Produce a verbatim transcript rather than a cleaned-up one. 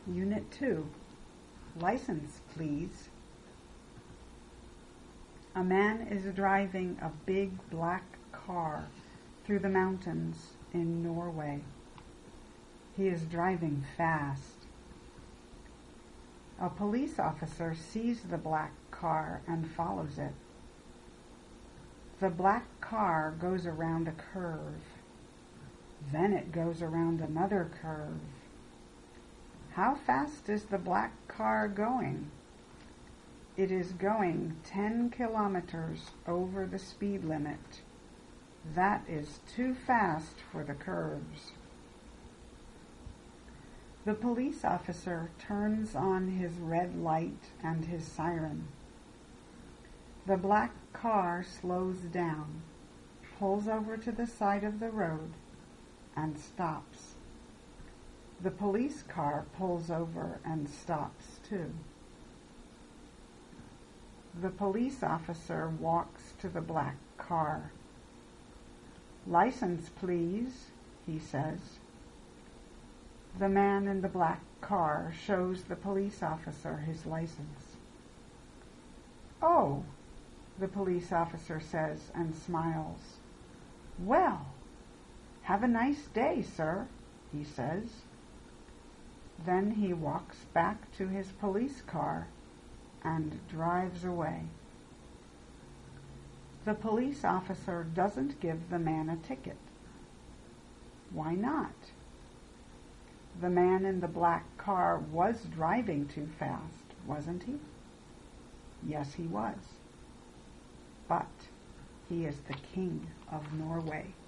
Unit two. License, please. A man is driving a big black car through the mountains in Norway. He is driving fast. A police officer sees the black car and follows it. The black car goes around a curve. Then it goes around another curve. How fast is the black car going? It is going ten kilometers over the speed limit. That is too fast for the curves. The police officer turns on his red light and his siren. The black car slows down, pulls over to the side of the road, and stops. The police car pulls over and stops too. The police officer walks to the black car. "License, please," he says. The man in the black car shows the police officer his license. "Oh," the police officer says and smiles. "Well, have a nice day, sir," he says. Then he walks back to his police car and drives away. The police officer doesn't give the man a ticket. Why not? The man in the black car was driving too fast, wasn't he? Yes, he was. But he is the king of Norway.